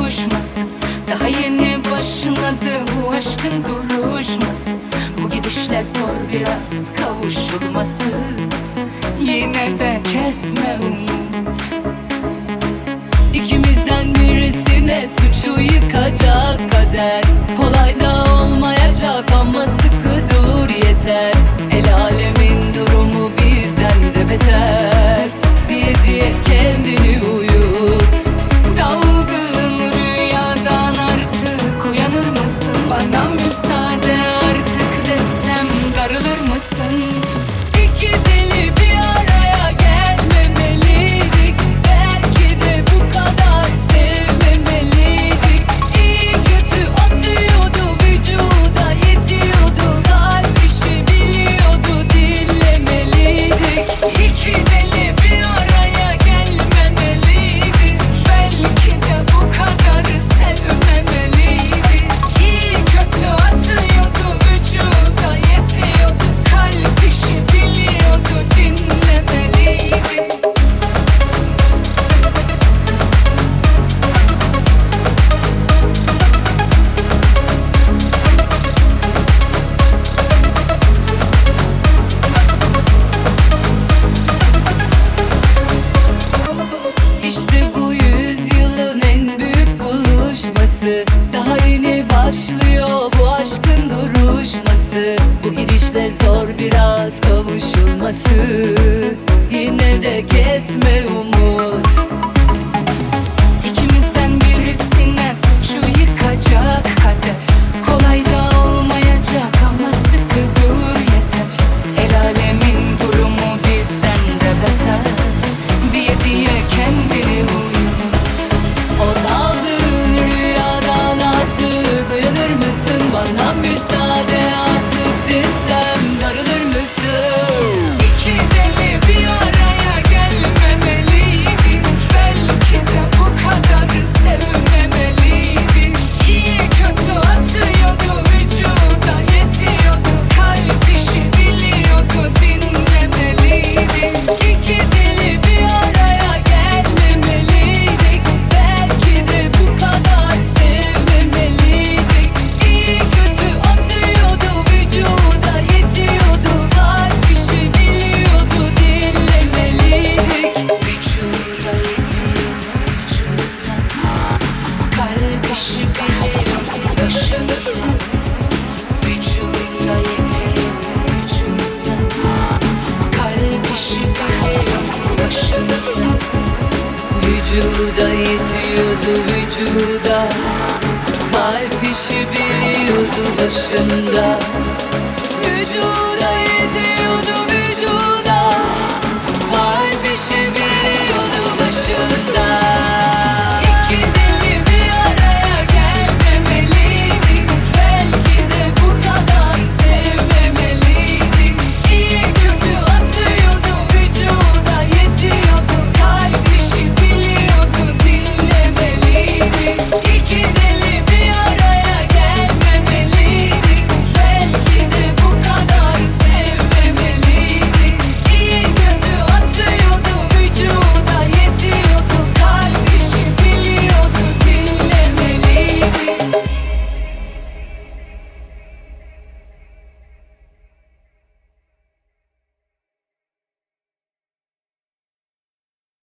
kavuşması. Daha yeni başladı bu aşkın duruşması. Bu gidişle zor biraz kavuşulması. Yine de kesme umut. İkimizden birisine suçu yıkacak kader. Kolay da olmayacak ama sıkı dur yeter. El alemin durumu bizden de beter diye diye kendini uyut. Daldığın rüyadan artık uyanır mısın? Bana müsaade artık desem darılır mısın? İki deli bir araya gelmemeliydik. Belki de bu kadar sevmemeliydik. İyi kötü atıyordu vücuda yetiyordu. Kalp işi biliyordu dinlemeliydik. İki deli bir araya gelmemeliydik. Belki de bu kadar sevmemeliydik. İyi kötü atıyordu vücuda yetiyordu. Kalp işi biliyordu dinlemeliydik. İşte bu yüzyılın en büyük buluşması. Daha yeni başlıyor bu aşkın duruşması. Bu gidişle zor biraz kavuşulması. Yine de kesme umut. İkimizden birisine suçu yıkacak kader. Kolay da olmayacak ama sıkı dur yeter. El alemin durumu bizden de beter diye diye kendini uyut. O daldığın rüyadan artık uyanır mısın? Bana müsaade artık desem darılır mısın? İki deli bir araya gelmemeliydik. Belki de bu kadar sevmemeliydik. İyi kötü atıyordu vücuda yetiyordu. Kalp işi biliyordu dinlemeliydik. İki deli bir araya gelmemeliydik. Belki de bu kadar sevmemeliydik. İyi kötü atıyordu vücuda yetiyordu. Kalp işi biliyordu dinlemeliydik. Vücuda yetiyordu vücuda. Kalp işi biliyordu başında. Vücuda yetiyordu vücuda. Kalp işi biliyordu başında. Vücuda yetiyordu vücuda. Kalp işi biliyordu başında. Vücuda